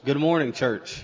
Good morning, church.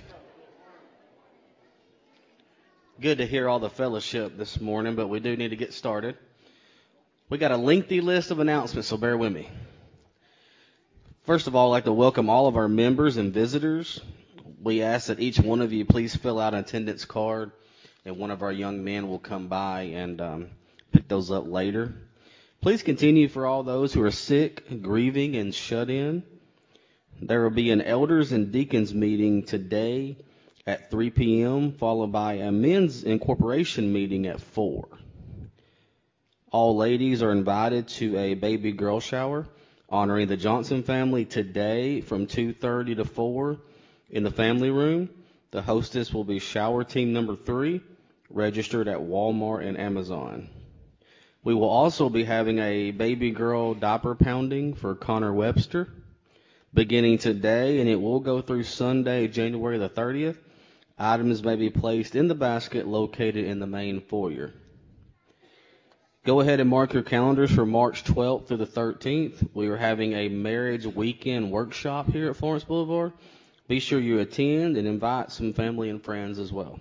Good to hear all the fellowship this morning, but we do need to get started. We got a lengthy list of announcements, so bear with me. First of all, I'd like to welcome all of our members and visitors. We ask that each one of you please fill out an attendance card, and one of our young men will come by and pick those up later. Please continue for all those who are sick, grieving, and shut in. There will be an elders and deacons meeting today at 3 p.m., followed by a men's incorporation meeting at 4. All ladies are invited to a baby girl shower honoring the Johnson family today from 2:30 to 4 in the family room. The hostess will be shower team number 3, registered at Walmart and Amazon. We will also be having a baby girl diaper pounding for Connor Webster beginning today, and it will go through Sunday, January the 30th. Items may be placed in the basket located in the main foyer. Go ahead and mark your calendars for March 12th through the 13th. We are having a marriage weekend workshop here at Florence Boulevard. Be sure you attend and invite some family and friends as well.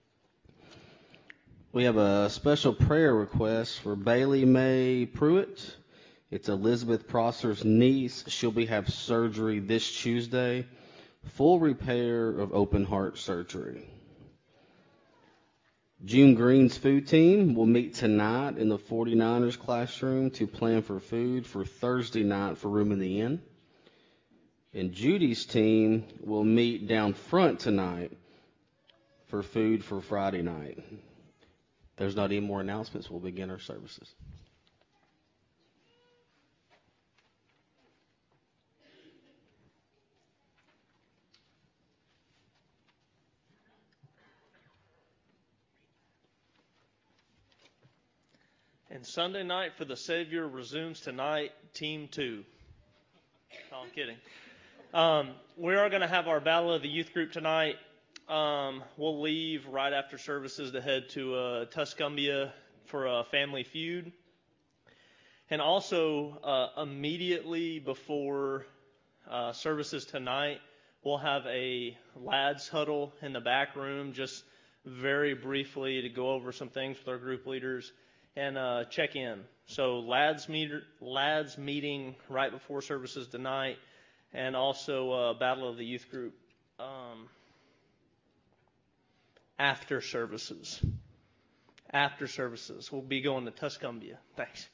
We have a special prayer request for Bailey Mae Pruitt. It's Elizabeth Prosser's niece. She'll have surgery this Tuesday. Full repair of open heart surgery. June Green's food team will meet tonight in the 49ers classroom to plan for food for Thursday night for Room in the Inn. And Judy's team will meet down front tonight for food for Friday night. If there's not any more announcements, we'll begin our services. And Sunday night for the Savior resumes tonight, Team 2. No, I'm kidding. We are going to have our Battle of the Youth group tonight. We'll leave right after services to head to Tuscumbia for a family feud. And also, immediately before services tonight, we'll have a lads huddle in the back room, just very briefly to go over some things with our group leaders and check in. So lads meeting right before services tonight, and also Battle of the Youth group after services. After services, we'll be going to Tuscumbia. Thanks.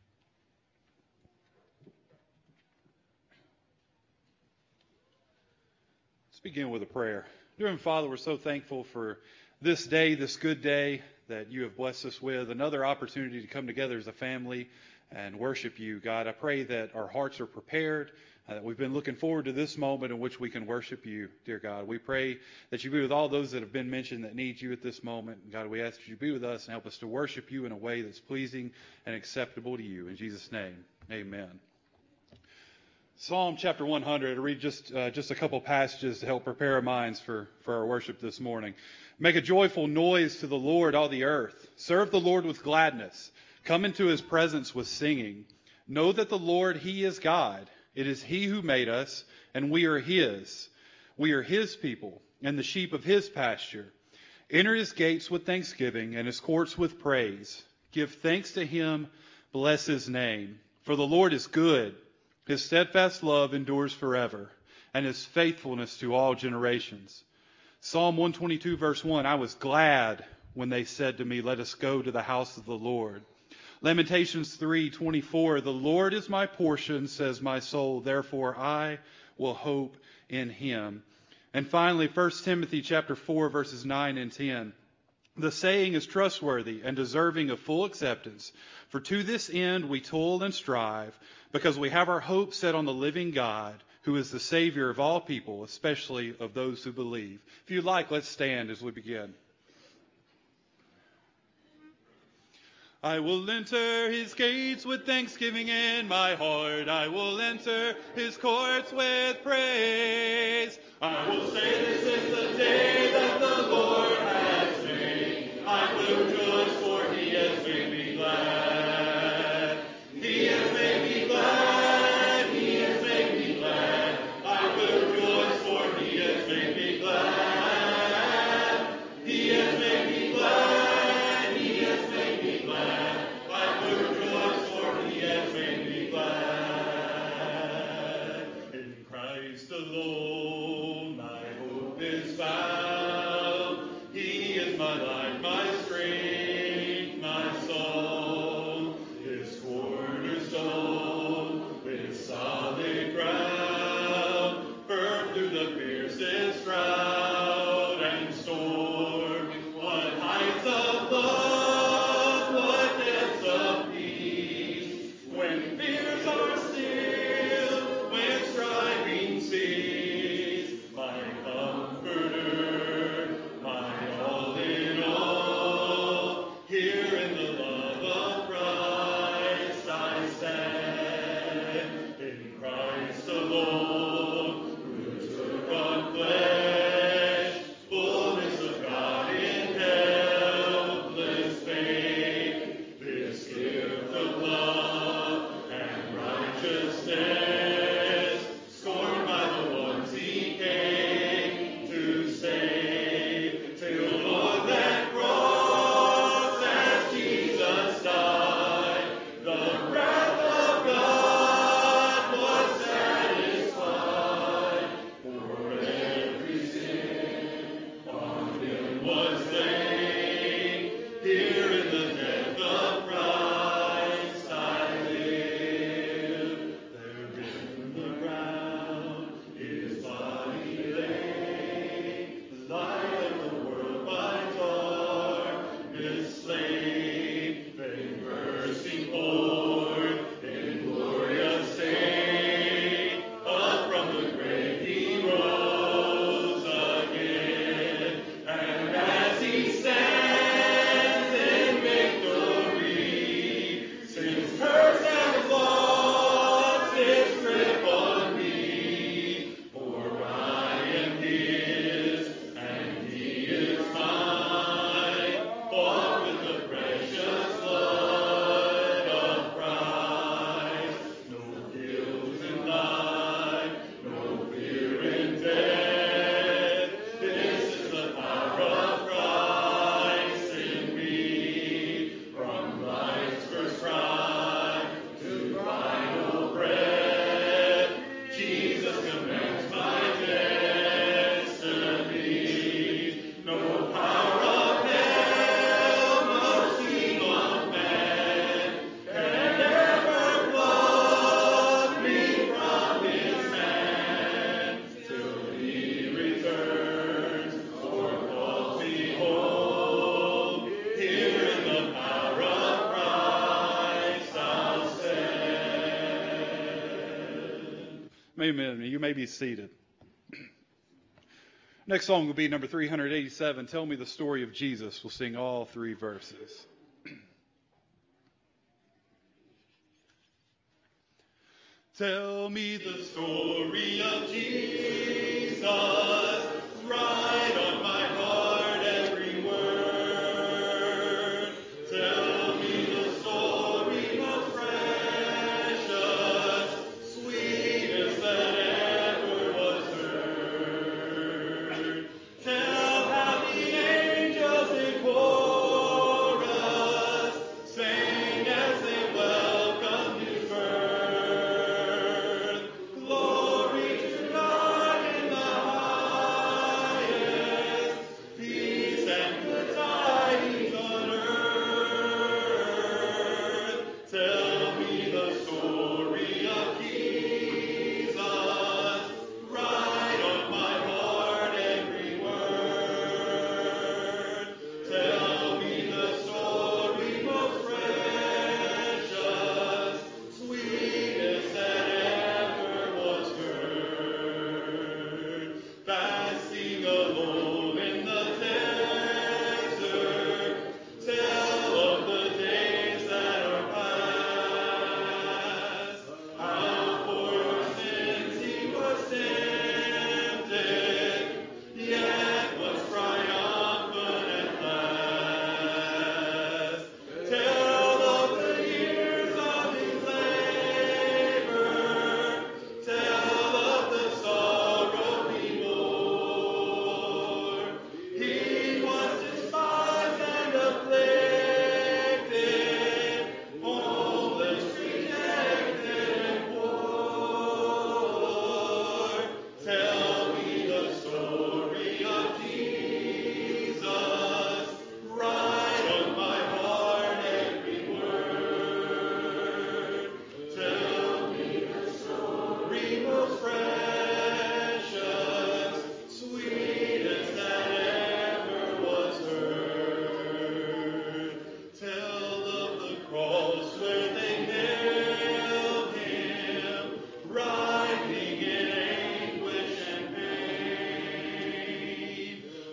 Let's begin with a prayer. Dear Heavenly Father, we're so thankful for this day, this good day that you have blessed us with, another opportunity to come together as a family and worship you. God, I pray that our hearts are prepared, that we've been looking forward to this moment in which we can worship you, dear God. We pray that you be with all those that have been mentioned that need you at this moment. God, we ask that you be with us and help us to worship you in a way that's pleasing and acceptable to you. In Jesus' name, amen. Psalm chapter 100, I'll read just a couple passages to help prepare our minds for our worship this morning. Make a joyful noise to the Lord, all the earth. Serve the Lord with gladness. Come into his presence with singing. Know that the Lord, he is God. It is he who made us, and we are his. We are his people, and the sheep of his pasture. Enter his gates with thanksgiving, and his courts with praise. Give thanks to him, bless his name. For the Lord is good. His steadfast love endures forever, and his faithfulness to all generations. Psalm 122, verse 1, I was glad when they said to me, let us go to the house of the Lord. Lamentations 3:24, the Lord is my portion, says my soul, therefore I will hope in him. And finally, 1 Timothy chapter 4, verses 9 and 10. The saying is trustworthy and deserving of full acceptance. For to this end we toil and strive, because we have our hope set on the living God, who is the Savior of all people, especially of those who believe. If you'd like, let's stand as we begin. I will enter his gates with thanksgiving in my heart. I will enter his courts with praise. I will say this is the day that the Lord has made. I will rejoice, for he has made me glad. He has made me glad. He has made me glad. I will rejoice, for he has made me glad. Amen. You may be seated. Next song will be number 387, Tell Me the Story of Jesus. We'll sing all three verses. Tell me the story of Jesus, write on my heart every word. Tell me the story most precious, sweetest that ever was heard. Tell how the angels in chorus sang as they welcomed his birth. Glory to God in the highest.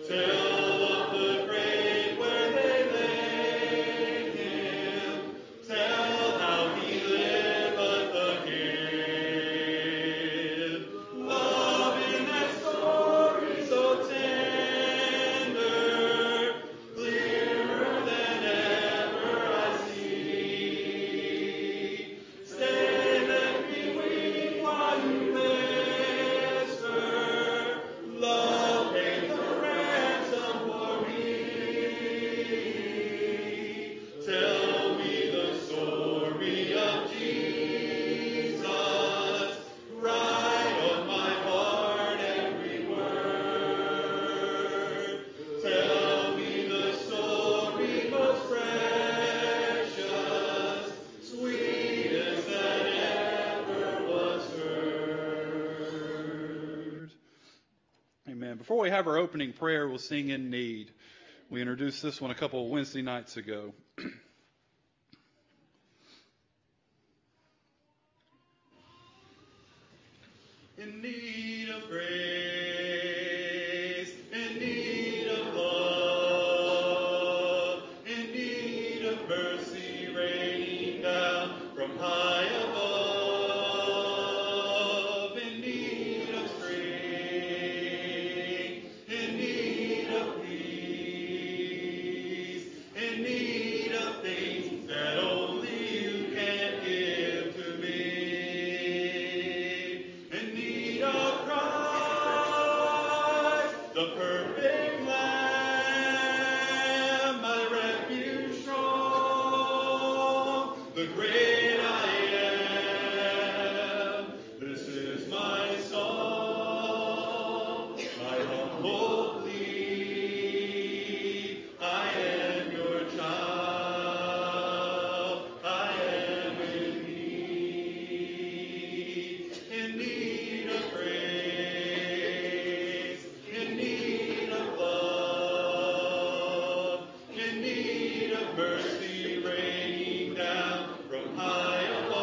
Before we have our opening prayer, we'll sing In Need. We introduced this one a couple of Wednesday nights ago. In need of grace, in need of love, in need of mercy raining down from high above, in need of strength, in need of peace, in need of things that only you can give to me. In need of Christ, the perfect Lamb, my refuge strong, the great I am. This is my song, my humble plea. I am your child, I am in need of grace, in need of love, in need of mercy raining down from high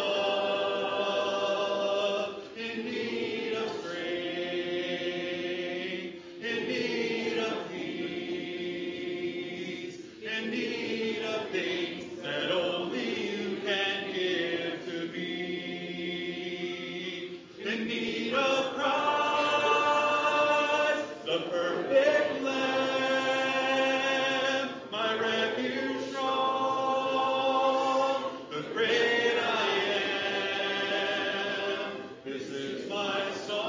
above, in need of strength, in need of peace, in need of things that only you can give to me. In need of Christ, the perfect Lamb, my refuge strong, the great I am. This is my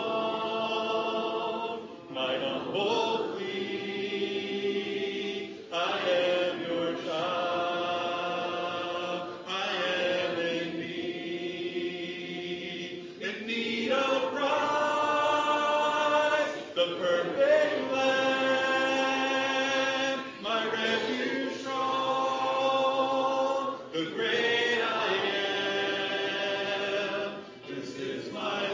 song, my humble plea. I am your child, I am in need of Christ, the perfect Lamb, my refuge strong, the great I am. This is my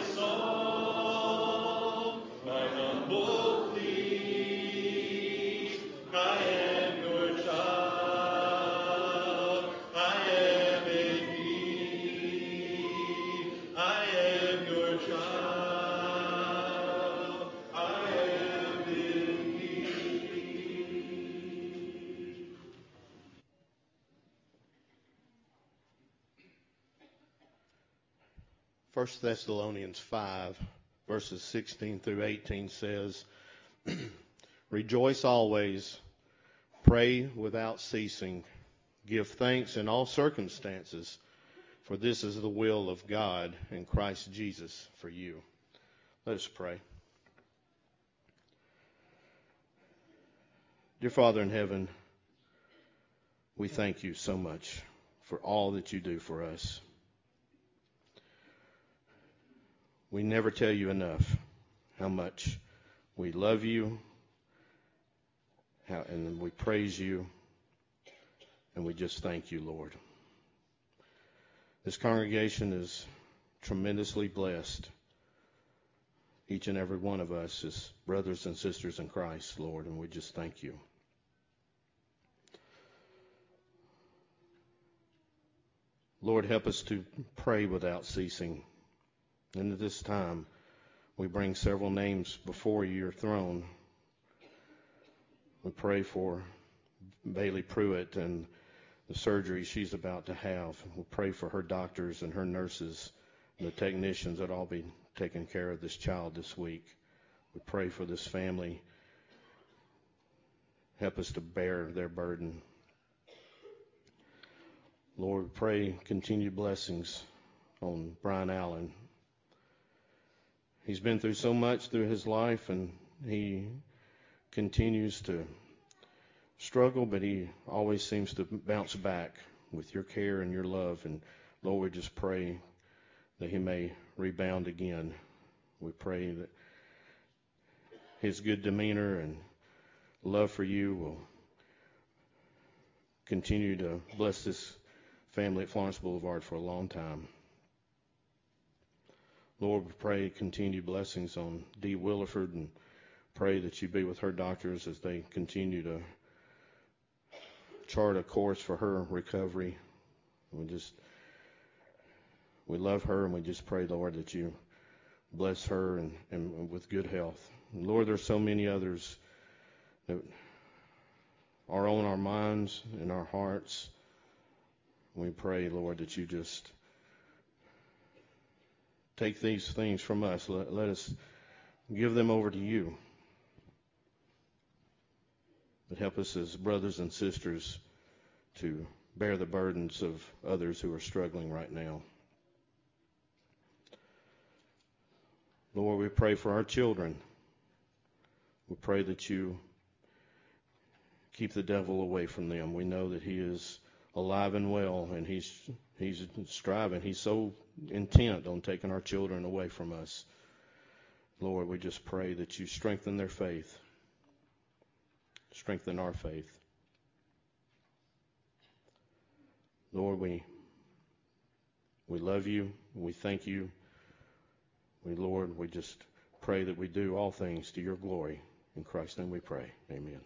song, my humble plea. I am your child, I am in need. I am your child, I am in need. First Thessalonians 5, verses 16 through 18 says, Rejoice always, pray without ceasing, give thanks in all circumstances, for this is the will of God in Christ Jesus for you. Let us pray. Dear Father in heaven, we thank you so much for all that you do for us. We never tell you enough how much we love you, and we praise you, and we just thank you, Lord. This congregation is tremendously blessed. Each and every one of us is brothers and sisters in Christ, Lord, and we just thank you. Lord, help us to pray without ceasing. And at this time, we bring several names before your throne. We pray for Bailey Pruitt and the surgery she's about to have. We'll pray for her doctors and her nurses and the technicians that all be taking care of this child this week. We pray for this family. Help us to bear their burden. Lord, we pray continued blessings on Brian Allen. He's been through so much through his life, and he continues to struggle, but he always seems to bounce back with your care and your love. And Lord, we just pray that he may rebound again. We pray that his good demeanor and love for you will continue to bless this family at Florence Boulevard for a long time. Lord, we pray continued blessings on Dee Williford, and pray that you be with her doctors as they continue to chart a course for her recovery. We love her, and we just pray, Lord, that you bless her and with good health. And Lord, there's so many others that are on our minds and our hearts. We pray, Lord, that you just take these things from us. Let us give them over to you. But help us as brothers and sisters to bear the burdens of others who are struggling right now. Lord, we pray for our children. We pray that you keep the devil away from them. We know that he is alive and well, and he's striving. He's so intent on taking our children away from us. Lord, we just pray that you strengthen their faith. Strengthen our faith. Lord, we love you. We thank you. Lord, we just pray that we do all things to your glory. In Christ's name we pray. Amen.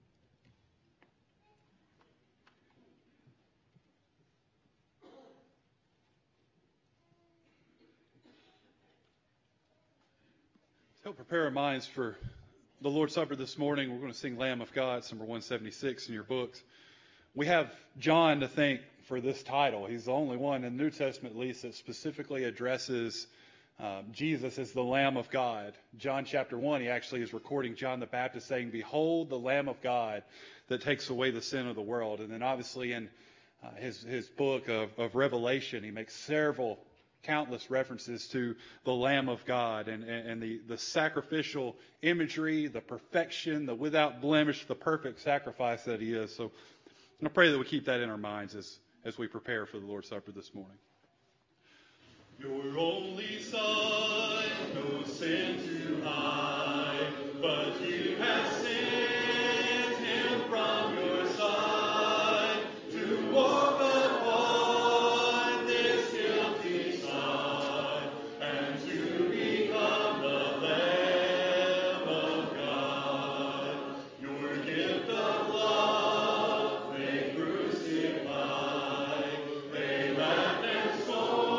To help prepare our minds for the Lord's Supper this morning, we're going to sing Lamb of God. It's number 176 in your books. We have John to thank for this title. He's the only one in the New Testament, at least, that specifically addresses Jesus as the Lamb of God. John chapter 1, he actually is recording John the Baptist saying, "Behold the Lamb of God that takes away the sin of the world." And then obviously in his book of Revelation, he makes countless references to the Lamb of God and the sacrificial imagery, the perfection, the without blemish, the perfect sacrifice that he is. So I pray that we keep that in our minds as we prepare for the Lord's Supper this morning. Your only Son, no sin to hide, but you have sent him from your side to walk upon this guilty side and to become the Lamb of God. Your gift of love they crucified, they laughed and scorned.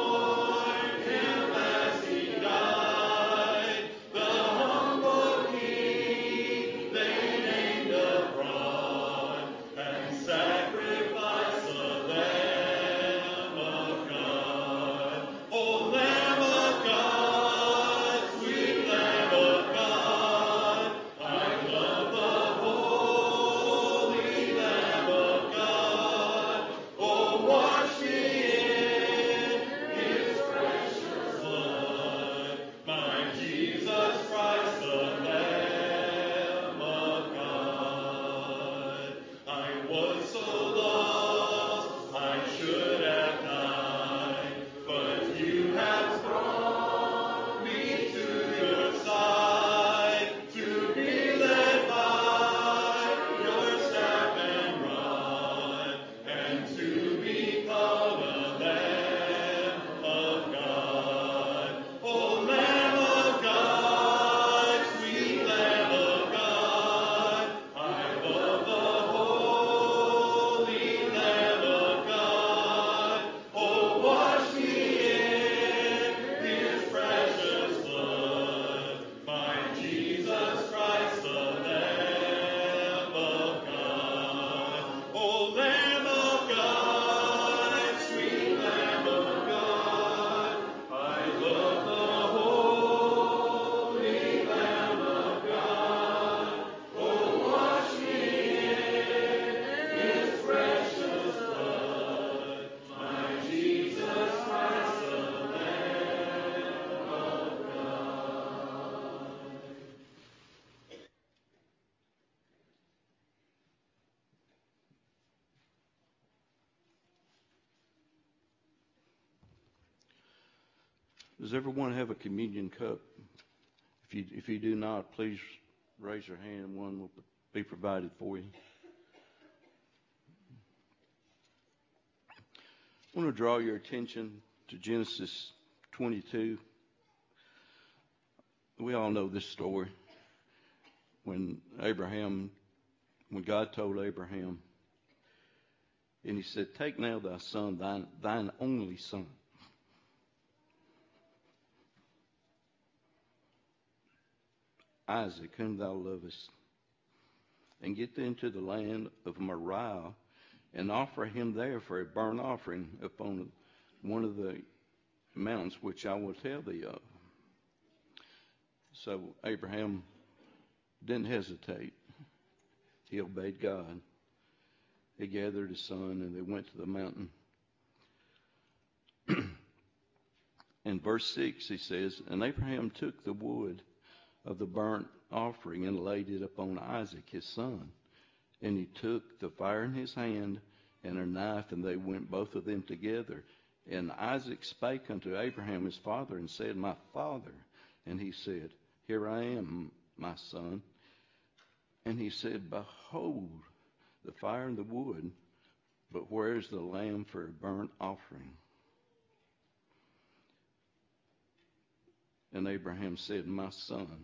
As he died, the humble King Does everyone have a communion cup? If you do not, please raise your hand and one will be provided for you. I want to draw your attention to Genesis 22. We all know this story. When God told Abraham, and he said, "Take now thy son, thine only son, Isaac, whom thou lovest, and get thee into the land of Moriah, and offer him there for a burnt offering upon one of the mountains which I will tell thee of." So Abraham didn't hesitate. He obeyed God. He gathered his son and they went to the mountain. In verse 6 he says, "And Abraham took the wood of the burnt offering and laid it upon Isaac his son. And he took the fire in his hand and a knife, and they went both of them together. And Isaac spake unto Abraham his father and said, My father. And he said, Here I am, my son. And he said, Behold, the fire and the wood, but where is the lamb for a burnt offering? And Abraham said, My son,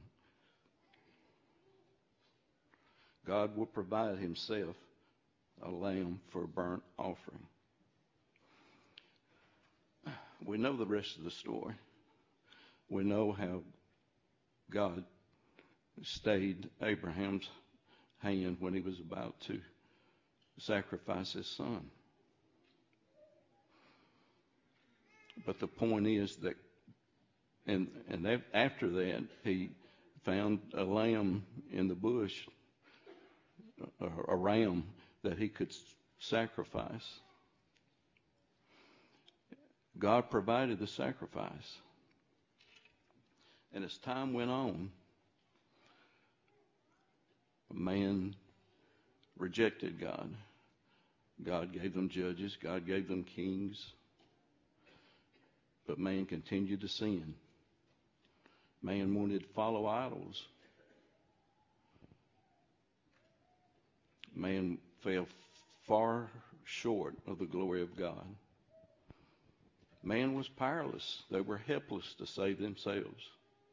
God will provide himself a lamb for a burnt offering." We know the rest of the story. We know how God stayed Abraham's hand when he was about to sacrifice his son. But the point is that, and after that, he found a lamb in the bush, a ram that he could sacrifice. God provided the sacrifice. And as time went on, man rejected God. God gave them judges. God gave them kings. But man continued to sin. Man wanted to follow idols. Man fell far short of the glory of God. Man was powerless. They were helpless to save themselves.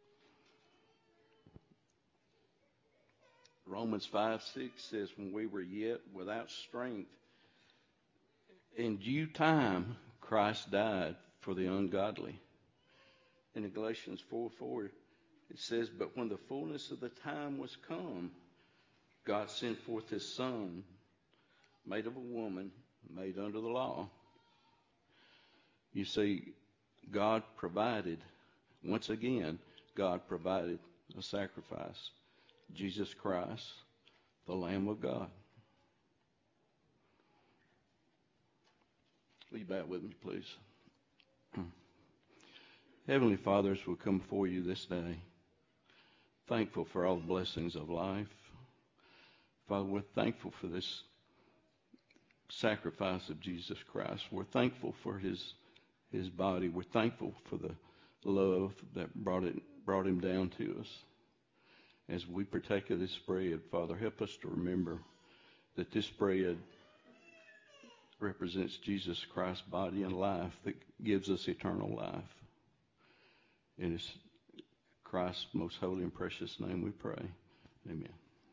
Romans 5:6 says, when we were yet without strength, in due time Christ died for the ungodly. And in Galatians 4:4 it says, but when the fullness of the time was come, God sent forth his Son, made of a woman, made under the law. You see, God provided, once again, God provided a sacrifice. Jesus Christ, the Lamb of God. Will you bow with me, please? Heavenly Father, as we come before you this day, thankful for all the blessings of life. Father, we're thankful for this sacrifice of Jesus Christ. We're thankful for his body. We're thankful for the love that brought him down to us. As we partake of this bread, Father, help us to remember that this bread represents Jesus Christ's body and life that gives us eternal life. In his Christ's most holy and precious name we pray. Amen.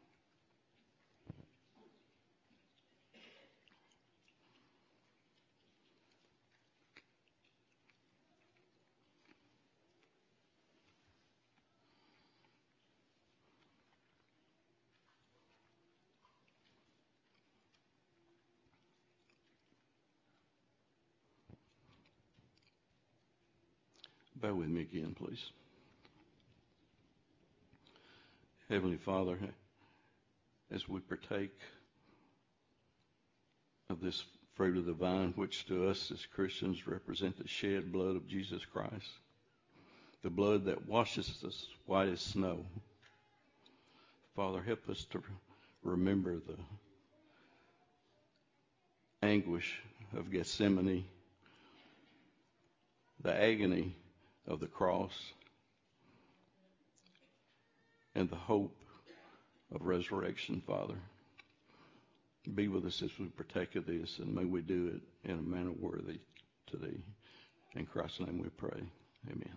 Bow with me again, please. Heavenly Father, as we partake of this fruit of the vine, which to us as Christians represent the shed blood of Jesus Christ, the blood that washes us white as snow. Father, help us to remember the anguish of Gethsemane, the agony of the cross and the hope of resurrection, Father. Be with us as we partake of this, and may we do it in a manner worthy to Thee. In Christ's name we pray. Amen.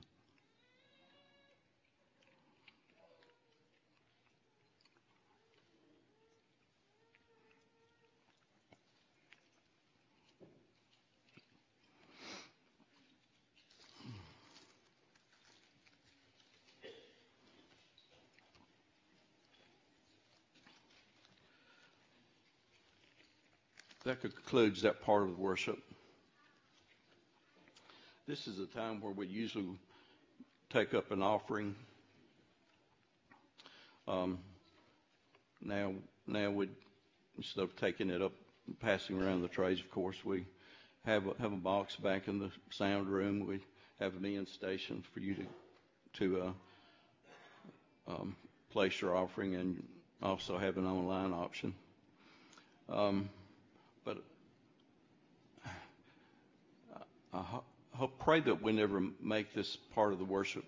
That concludes that part of the worship. This is a time where we usually take up an offering. Now we, instead of taking it up and passing around the trays, of course, we have a box back in the sound room. We have an in station for you to place your offering, and also have an online option. But I pray that we never make this part of the worship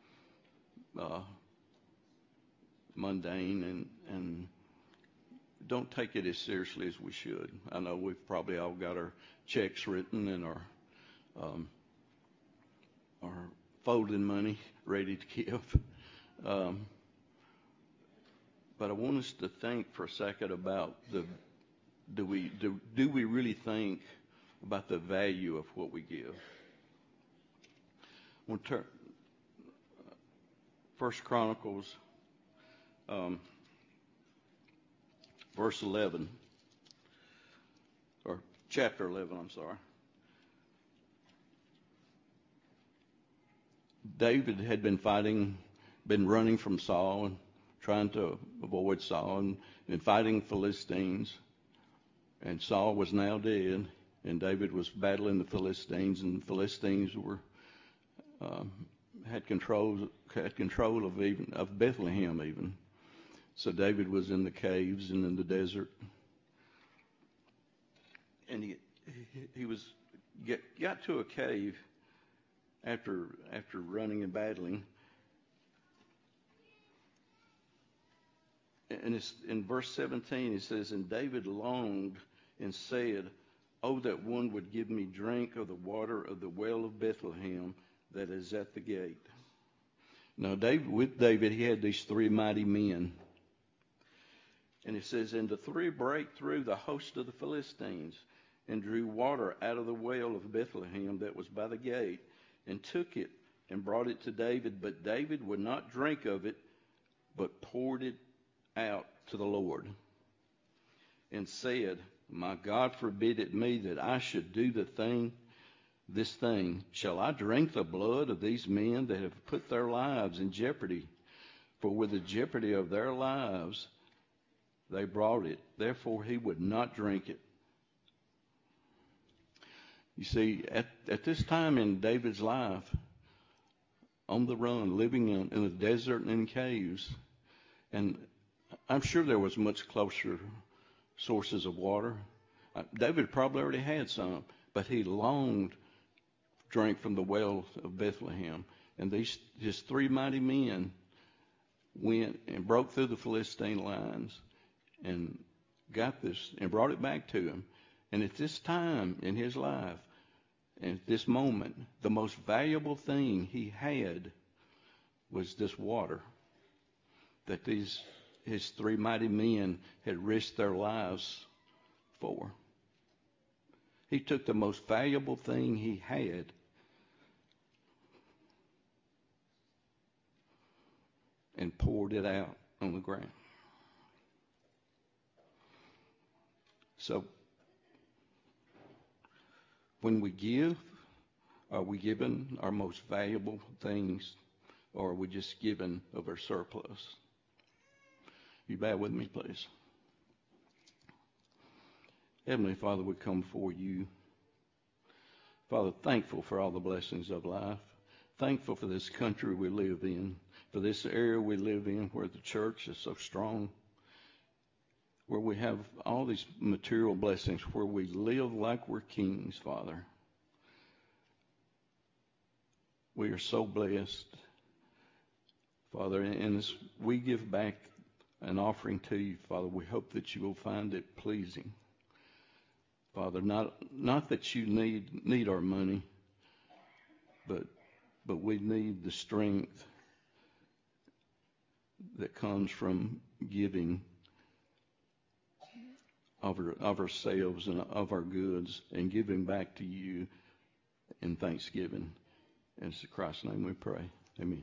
mundane, and don't take it as seriously as we should. I know we've probably all got our checks written and our folding money ready to give. But I want us to think for a second about do we really think about the value of what we give? We'll turn First Chronicles, verse 11, or chapter 11. I'm sorry. David had been running from Saul and trying to avoid Saul, and been fighting Philistines. And Saul was now dead, and David was battling the Philistines, and the Philistines had control of Bethlehem even. So David was in the caves and in the desert, and he got to a cave after running and battling. And it's in verse 17, it says, "And David longed and said, Oh, that one would give me drink of the water of the well of Bethlehem that is at the gate." Now, with David, he had these three mighty men. And it says, "And the three brake through the host of the Philistines, and drew water out of the well of Bethlehem that was by the gate, and took it and brought it to David. But David would not drink of it, but poured it out to the Lord, and said, My God forbid it me that I should do this thing. Shall I drink the blood of these men that have put their lives in jeopardy? For with the jeopardy of their lives they brought it. Therefore he would not drink it." You see, at this time in David's life, on the run, living in the desert and in caves, and I'm sure there was much closer sources of water. David probably already had some, but he longed to drink from the well of Bethlehem. And his three mighty men went and broke through the Philistine lines and got this and brought it back to him. And at this time in his life, at this moment, the most valuable thing he had was this water that his three mighty men had risked their lives for. He took the most valuable thing he had and poured it out on the ground. So, when we give, are we giving our most valuable things, or are we just giving of our surplus? You bow with me, please. Heavenly Father, we come before you. Father, thankful for all the blessings of life. Thankful for this country we live in, for this area we live in where the church is so strong, where we have all these material blessings, where we live like we're kings, Father. We are so blessed, Father, and as we give back an offering to you, Father, we hope that you will find it pleasing. Father, not that you need our money, but we need the strength that comes from giving of ourselves and of our goods and giving back to you in thanksgiving. And it's in Christ's name we pray. Amen.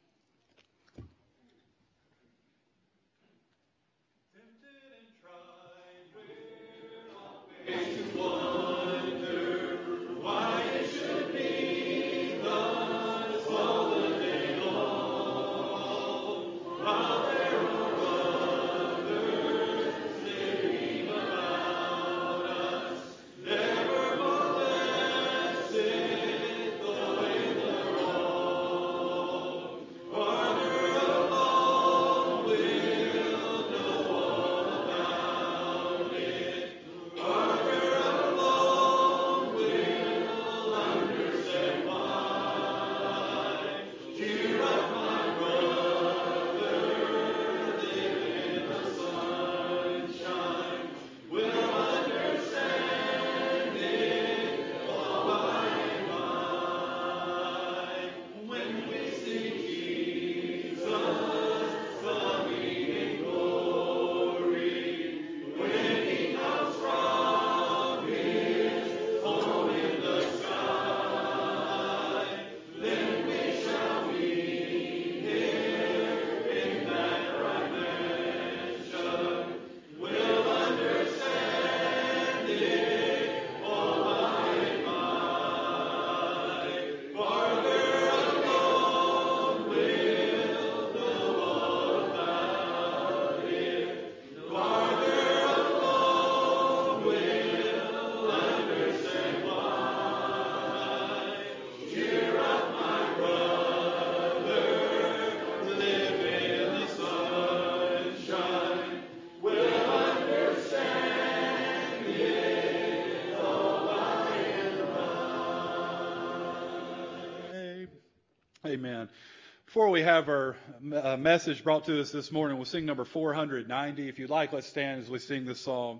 Amen. Before we have our message brought to us this morning, we'll sing number 490. If you'd like, let's stand as we sing this song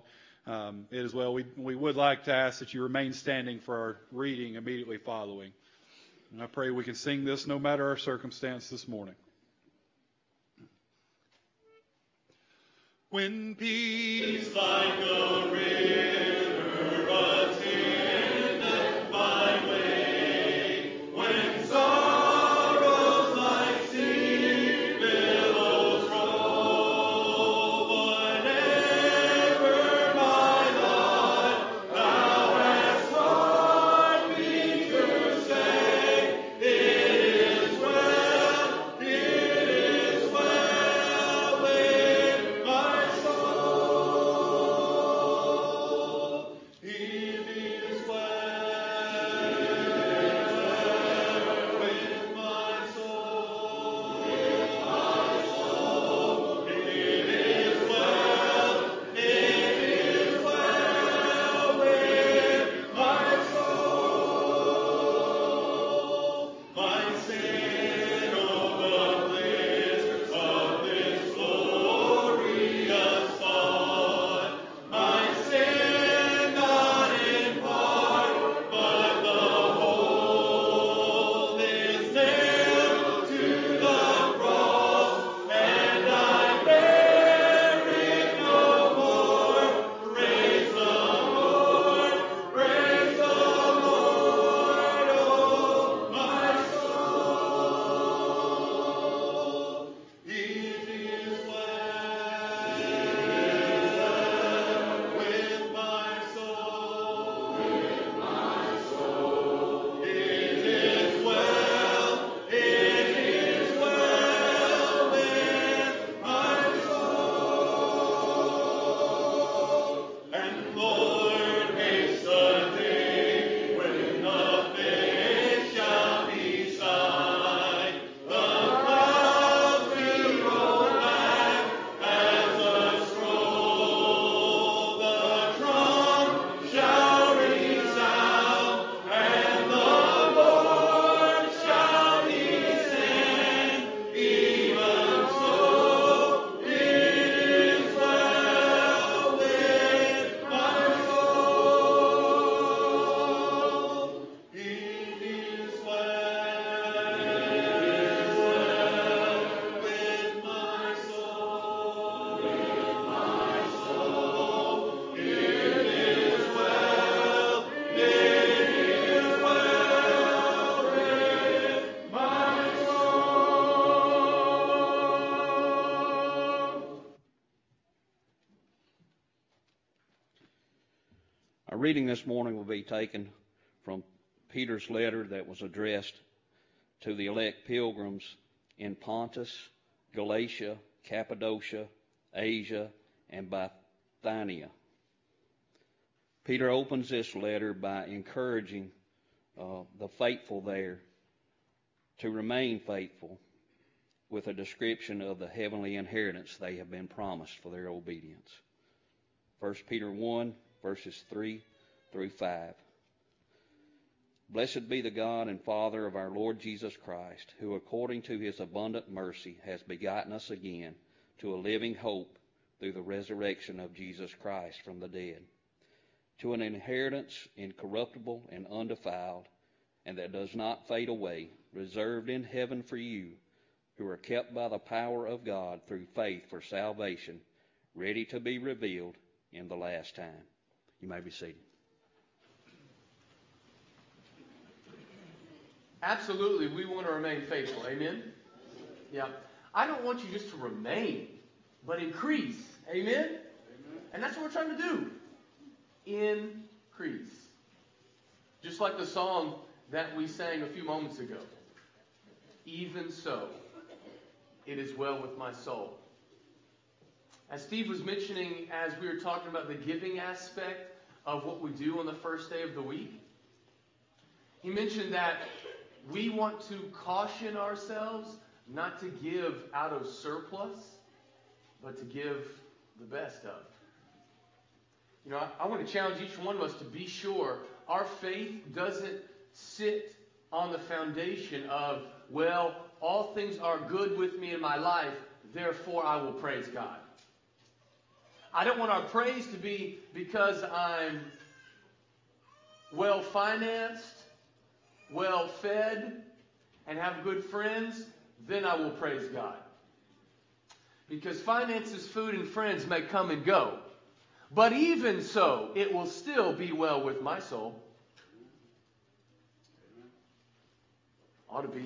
as well. We would like to ask that you remain standing for our reading immediately following. And I pray we can sing this no matter our circumstance this morning. When peace like a river attendeth my way, when sorrows like sea billows roll, whatever my lot thou hast taught me to say, it is well with my soul. Our reading this morning will be taken from Peter's letter that was addressed to the elect pilgrims in Pontus, Galatia, Cappadocia, Asia, and Bithynia. Peter opens this letter by encouraging the faithful there to remain faithful with a description of the heavenly inheritance they have been promised for their obedience. 1 Peter 1, verses 3 through 5. Blessed be the God and Father of our Lord Jesus Christ, who according to his abundant mercy has begotten us again to a living hope through the resurrection of Jesus Christ from the dead, to an inheritance incorruptible and undefiled, and that does not fade away, reserved in heaven for you, who are kept by the power of God through faith for salvation, ready to be revealed in the last time. You may be seated. Absolutely, we want to remain faithful. Amen? Yeah. I don't want you just to remain, but increase. Amen? And that's what we're trying to do. Increase. Just like the song that we sang a few moments ago. Even so, it is well with my soul. As Steve was mentioning, as we were talking about the giving aspect of what we do on the first day of the week, he mentioned that we want to caution ourselves not to give out of surplus, but to give the best of. You know, I want to challenge each one of us to be sure our faith doesn't sit on the foundation of, well, all things are good with me in my life, therefore I will praise God. I don't want our praise to be because I'm well-financed, well-fed, and have good friends, then I will praise God. Because finances, food, and friends may come and go. But even so, it will still be well with my soul. Ought to be.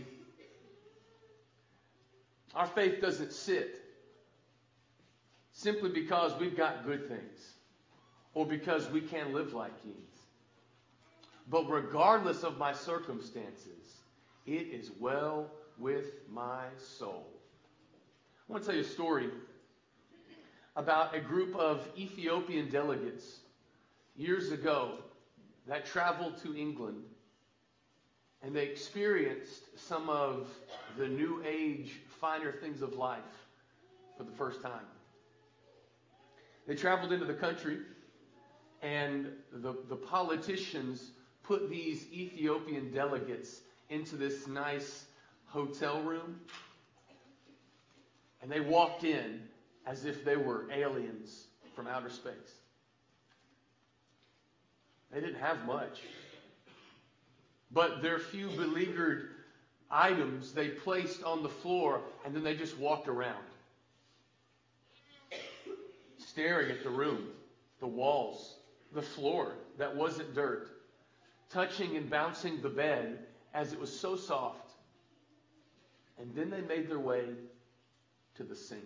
Our faith doesn't sit simply because we've got good things or because we can live like kings. But regardless of my circumstances, it is well with my soul. I want to tell you a story about a group of Ethiopian delegates years ago that traveled to England, and they experienced some of the new age finer things of life for the first time. They traveled into the country, and the politicians put these Ethiopian delegates into this nice hotel room, and they walked in as if they were aliens from outer space. They didn't have much, but their few beleaguered items they placed on the floor, and then they just walked around, staring at the room, the walls, the floor that wasn't dirt, touching and bouncing the bed as it was so soft. And then they made their way to the sink.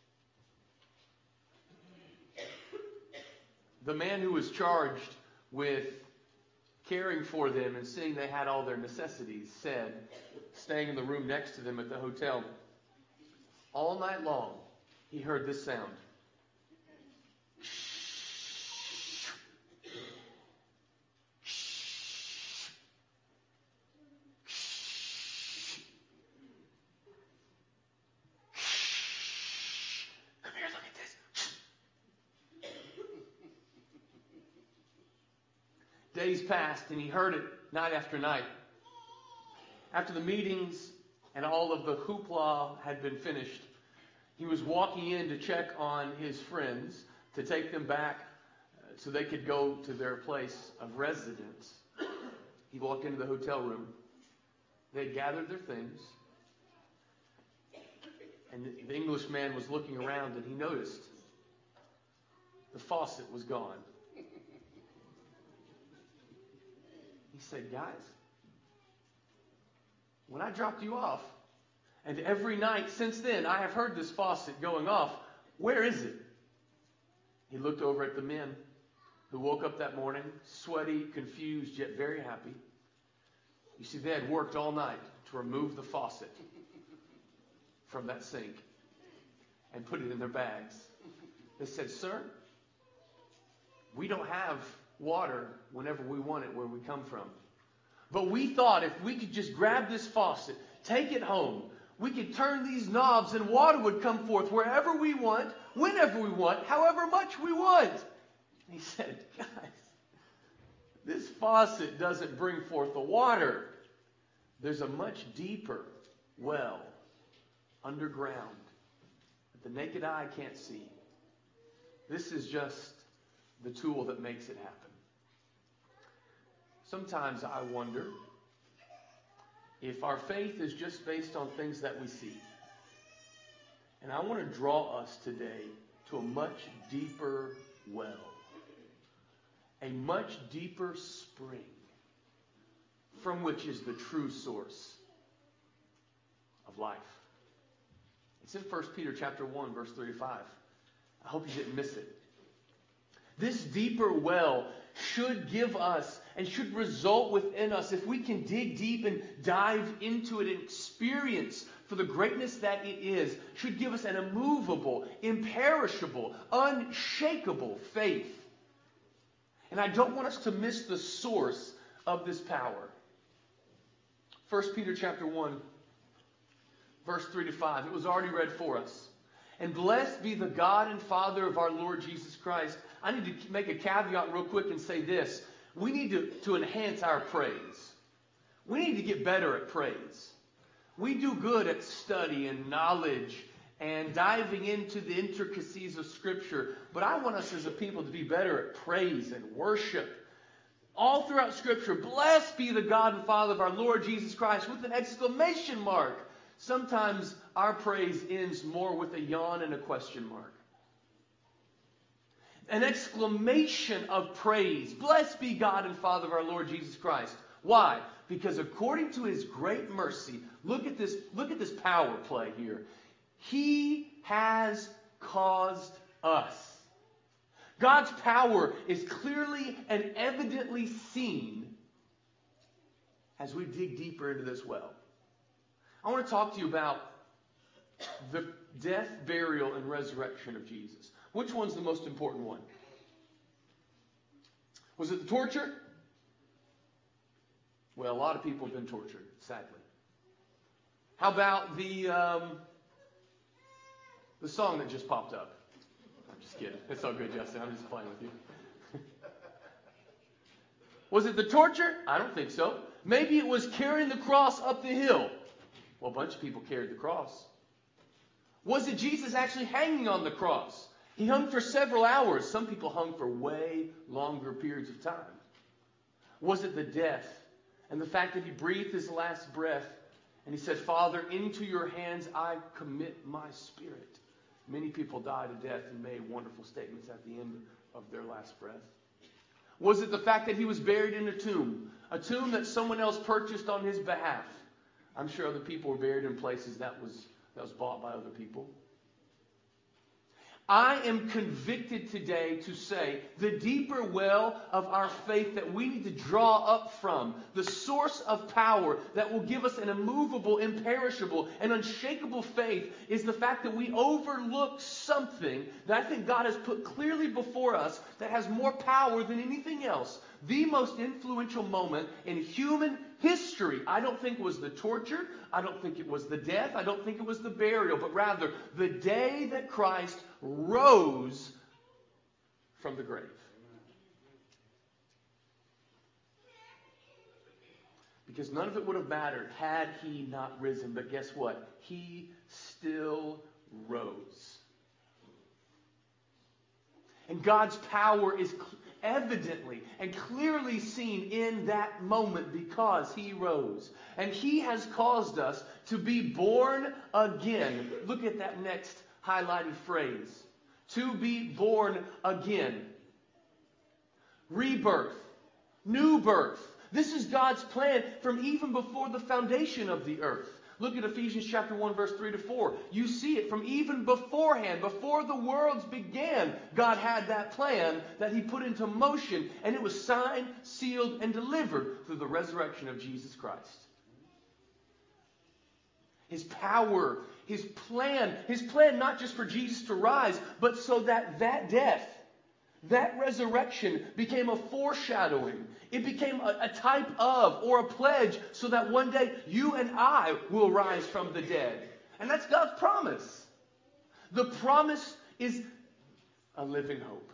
The man who was charged with caring for them and seeing they had all their necessities said, staying in the room next to them at the hotel, all night long he heard this sound. Days passed, and he heard it night after night. After the meetings and all of the hoopla had been finished, he was walking in to check on his friends to take them back so they could go to their place of residence. He walked into the hotel room. They had gathered their things. And the Englishman was looking around, and he noticed the faucet was gone. He said, guys, when I dropped you off, and every night since then I have heard this faucet going off, where is it? He looked over at the men, who woke up that morning, sweaty, confused, yet very happy. You see, they had worked all night to remove the faucet from that sink and put it in their bags. They said, "Sir, we don't have water whenever we want it where we come from. But we thought if we could just grab this faucet, take it home, we could turn these knobs and water would come forth wherever we want, whenever we want, however much we want." And he said, "Guys, this faucet doesn't bring forth the water. There's a much deeper well underground that the naked eye can't see. This is just the tool that makes it happen." Sometimes I wonder if our faith is just based on things that we see. And I want to draw us today to a much deeper well, a much deeper spring from which is the true source of life. It's in 1 Peter chapter 1, verse 35. I hope you didn't miss it. This deeper well should give us and should result within us, if we can dig deep and dive into it and experience for the greatness that it is, should give us an immovable, imperishable, unshakable faith. And I don't want us to miss the source of this power. 1 Peter chapter 1, verse 3 to 5. It was already read for us. "And blessed be the God and Father of our Lord Jesus Christ." I need to make a caveat real quick and say this. We need to enhance our praise. We need to get better at praise. We do good at study and knowledge and diving into the intricacies of Scripture. But I want us as a people to be better at praise and worship. All throughout Scripture, blessed be the God and Father of our Lord Jesus Christ, with an exclamation mark. Sometimes our praise ends more with a yawn and a question mark. An exclamation of praise. Blessed be God and Father of our Lord Jesus Christ. Why? Because according to His great mercy, look at this power play here. He has caused us. God's power is clearly and evidently seen as we dig deeper into this well. I want to talk to you about the death, burial, and resurrection of Jesus. Which one's the most important one? Was it the torture? Well, a lot of people have been tortured, sadly. How about the song that just popped up? I'm just kidding. It's all good, Justin. I'm just playing with you. Was it the torture? I don't think so. Maybe it was carrying the cross up the hill. Well, a bunch of people carried the cross. Was it Jesus actually hanging on the cross? He hung for several hours. Some people hung for way longer periods of time. Was it the death and the fact that He breathed His last breath and He said, "Father, into your hands I commit my spirit"? Many people died a death and made wonderful statements at the end of their last breath. Was it the fact that He was buried in a tomb that someone else purchased on His behalf? I'm sure other people were buried in places that was bought by other people. I am convicted today to say the deeper well of our faith that we need to draw up from, the source of power that will give us an immovable, imperishable, and unshakable faith, is the fact that we overlook something that I think God has put clearly before us that has more power than anything else. The most influential moment in human history, I don't think, was the torture. I don't think it was the death. I don't think it was the burial. But rather, the day that Christ rose from the grave. Because none of it would have mattered had He not risen. But guess what? He still rose. And God's power is evidently and clearly seen in that moment because He rose. And He has caused us to be born again. Look at that next highlighted phrase. To be born again. Rebirth. New birth. This is God's plan from even before the foundation of the earth. Look at Ephesians chapter 1, verse 3 to 4. You see it from even beforehand, before the worlds began, God had that plan that he put into motion, and it was signed, sealed, and delivered through the resurrection of Jesus Christ. His power, his plan not just for Jesus to rise, but so that death, that resurrection became a foreshadowing. It became a type of or a pledge so that one day you and I will rise from the dead. And that's God's promise. The promise is a living hope.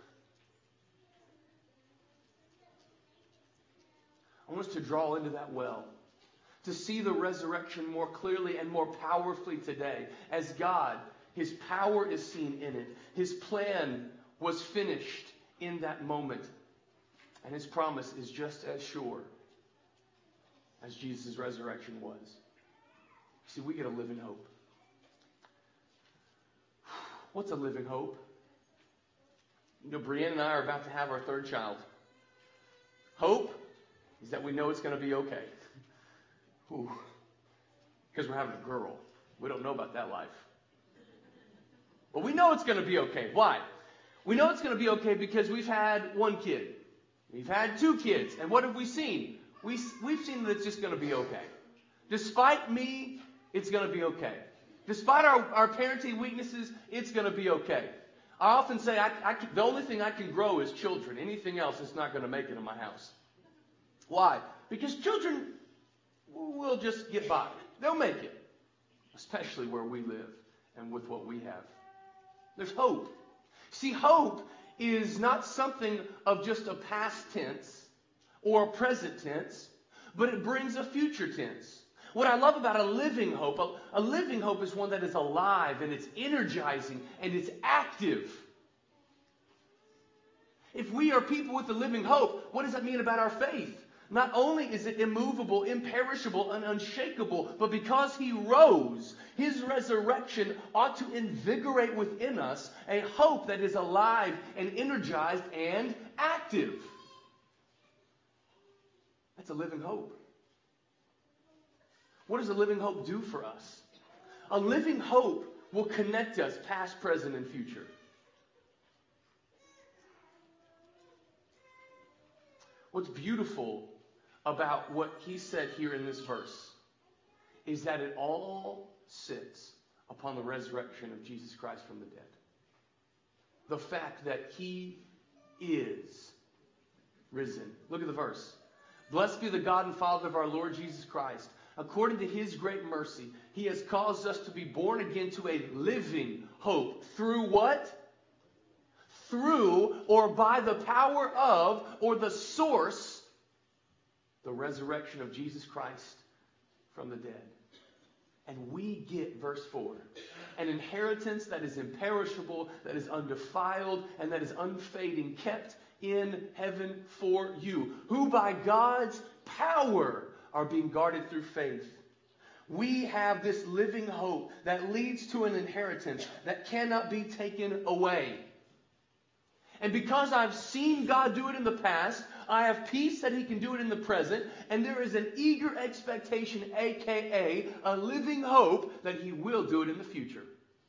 I want us to draw into that well, to see the resurrection more clearly and more powerfully today. As God, his power is seen in it. His plan was finished in that moment. And his promise is just as sure as Jesus' resurrection was. See, we get a living hope. What's a living hope? You know, Brienne and I are about to have our third child. Hope is that we know it's going to be okay. Because we're having a girl. We don't know about that life. But we know it's going to be okay. Why? We know it's going to be okay because we've had one kid. We've had two kids. And what have we seen? We've seen that it's just going to be okay. Despite me, it's going to be okay. Despite our parenting weaknesses, it's going to be okay. I often say the only thing I can grow is children. Anything else is not going to make it in my house. Why? Because children will just get by. They'll make it. Especially where we live and with what we have. There's hope. See, hope is not something of just a past tense or a present tense, but it brings a future tense. What I love about a living hope is one that is alive and it's energizing and it's active. If we are people with a living hope, what does that mean about our faith? Not only is it immovable, imperishable, and unshakable, but because he rose, his resurrection ought to invigorate within us a hope that is alive and energized and active. That's a living hope. What does a living hope do for us? A living hope will connect us past, present, and future. What's beautiful about what he said here in this verse is that it all sits upon the resurrection of Jesus Christ from the dead. The fact that he is risen. Look at the verse. Blessed be the God and Father of our Lord Jesus Christ. According to his great mercy, he has caused us to be born again to a living hope. Through what? Through or by the power of or the source, the resurrection of Jesus Christ from the dead. And we get, verse 4, an inheritance that is imperishable, that is undefiled, and that is unfading, kept in heaven for you, who by God's power are being guarded through faith. We have this living hope that leads to an inheritance that cannot be taken away. And because I've seen God do it in the past, I have peace that he can do it in the present, and there is an eager expectation, aka a living hope, that he will do it in the future.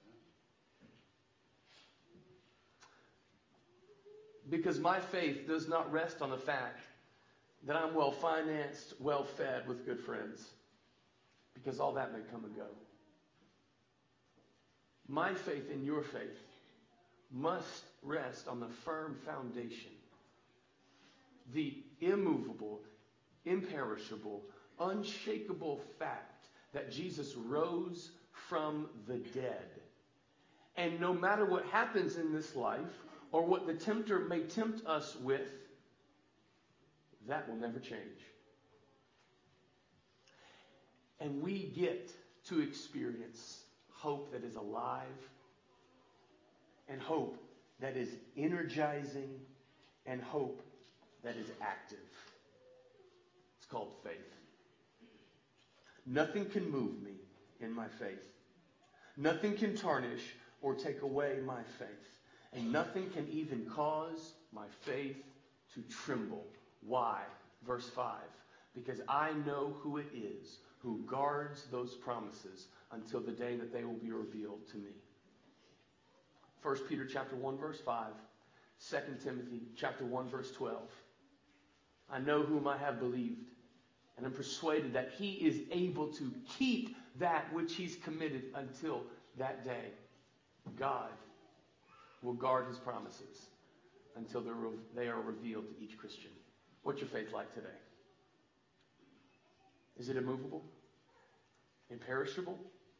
Because my faith does not rest on the fact that I'm well financed, well fed with good friends. Because all that may come and go. My faith and your faith must rest on the firm foundation, the immovable, imperishable, unshakable fact that Jesus rose from the dead. And no matter what happens in this life, or what the tempter may tempt us with, that will never change. And we get to experience hope that is alive and hope that is energizing and hope that is active. It's called faith. Nothing can move me in my faith. Nothing can tarnish or take away my faith. And nothing can even cause my faith to tremble. Why? Verse 5. Because I know who it is who guards those promises until the day that they will be revealed to me. 1 Peter chapter 1, verse 5. 2 Timothy chapter 1, verse 12. I know whom I have believed, and am persuaded that he is able to keep that which he's committed until that day. God will guard his promises until they are revealed to each Christian. What's your faith like today? Is it immovable? Imperishable?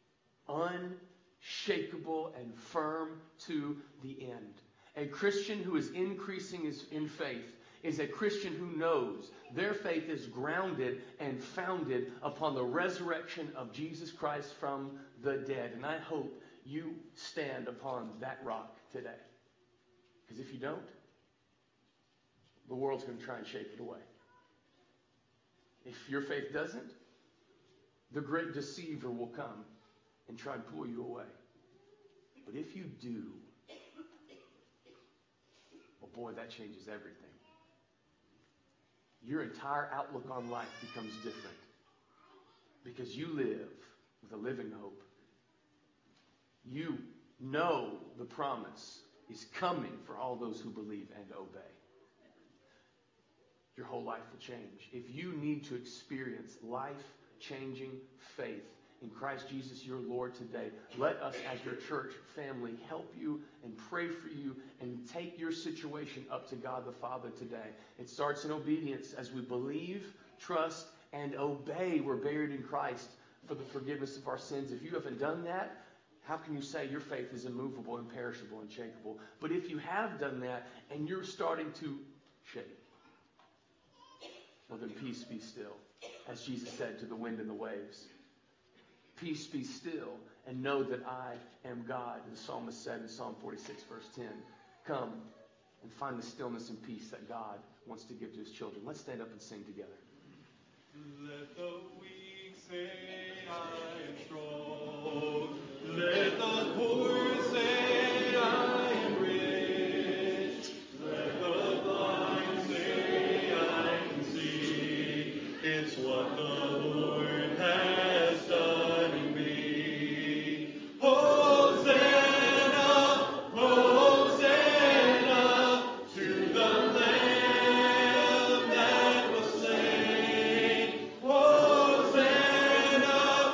Unshakable and firm to the end. A Christian who is increasing in faith is a Christian who knows their faith is grounded and founded upon the resurrection of Jesus Christ from the dead. And I hope you stand upon that rock today. Because if you don't, the world's going to try and shake it away. If your faith doesn't, the great deceiver will come and try and pull you away. But if you do, well, boy, that changes everything. Your entire outlook on life becomes different because you live with a living hope. You know the promise is coming for all those who believe and obey. Your whole life will change. If you need to experience life-changing faith in Christ Jesus your Lord today, let us as your church family help you and pray for you and take your situation up to God the Father today. It starts in obedience as we believe, trust, and obey. We're buried in Christ for the forgiveness of our sins. If you haven't done that, how can you say your faith is immovable, imperishable, unshakable? But if you have done that and you're starting to shake, well then peace be still. As Jesus said to the wind and the waves. Peace be still and know that I am God. The psalmist said in Psalm 46 verse 10, come and find the stillness and peace that God wants to give to his children. Let's stand up and sing together. Let the weak say I am strong. Let the poor say I am rich. Let the blind say I can see. It's what the Lord has done in me. Hosanna, Hosanna to the Lamb that was slain. Hosanna,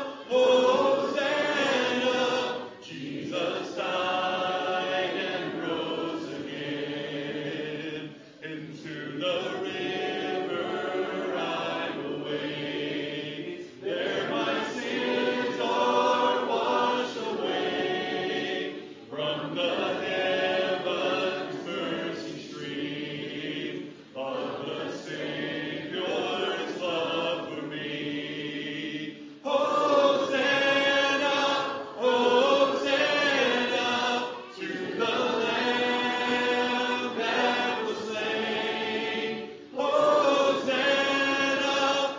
Hosanna, Jesus died and rose again. Into the river I will wade. There my sins are washed away. From the heavens mercy stream of the Savior's love for me. Hosanna, Hosanna to the Lamb that was slain. Hosanna,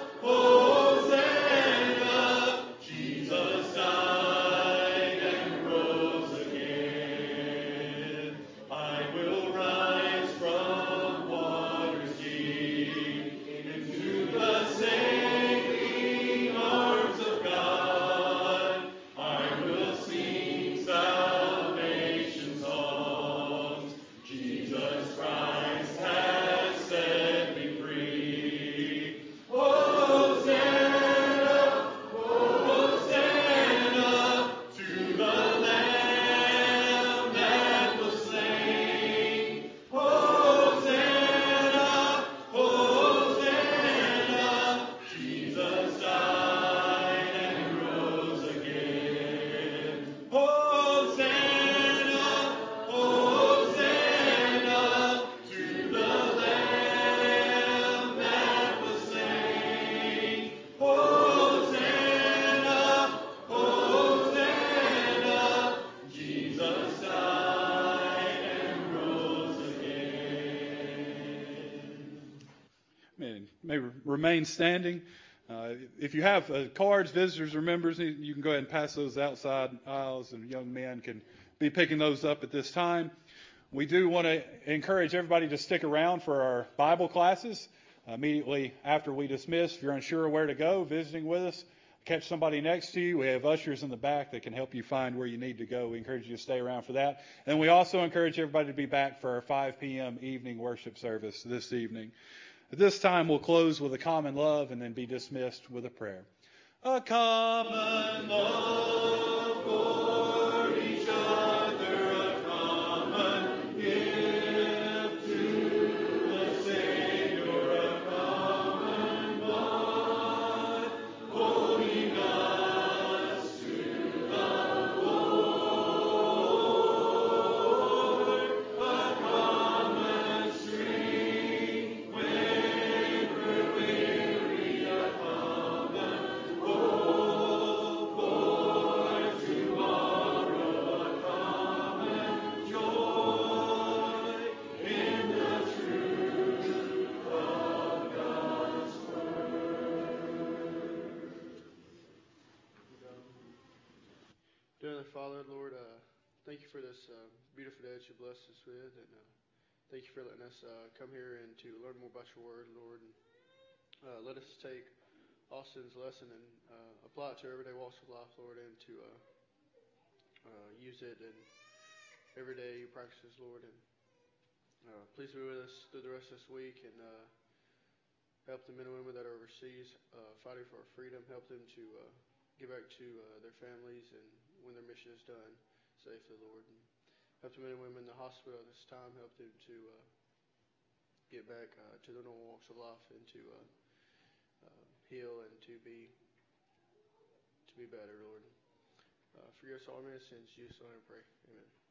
Hosanna, Jesus died and rose again. I will rise from waters deep into the saving arms of God. I will sing salvation songs. Jesus Christ has set me free. Hosanna, Hosanna to the Lamb that was slain. Hosanna, Hosanna, Jesus died and rose again. Hosanna, Hosanna to the Lamb that was slain. Hosanna, Hosanna, Jesus died and rose again. Amen. May remain standing. If you have cards, visitors or members, you can go ahead and pass those outside aisles, and young men can be picking those up at this time. We do want to encourage everybody to stick around for our Bible classes immediately after we dismiss. If you're unsure where to go, visiting with us, catch somebody next to you. We have ushers in the back that can help you find where you need to go. We encourage you to stay around for that. And we also encourage everybody to be back for our 5 p.m. evening worship service this evening. At this time, we'll close with a common love and then be dismissed with a prayer. A common love for each other, a common gift to the Savior, a common bond, holding us to the Lord, a common stream when we're weary, a common hope for tomorrow, a common joy in the truth of God's word. Dear Heavenly Father, Lord, thank you for this beautiful day that you blessed us with, and thank you for letting us come here and to learn more about your word, Lord. And let us take Austin's lesson and apply it to our everyday walks of life, Lord, and to use it in everyday practices, Lord. And please be with us through the rest of this week and help the men and women that are overseas fighting for our freedom. Help them to get back to their families and when their mission is done safely, Lord. And help the men and women in the hospital at this time. Help them to get back to their normal walks of life and to heal and to be better, Lord. Forgive us all our sins. In Jesus' name I pray. Amen.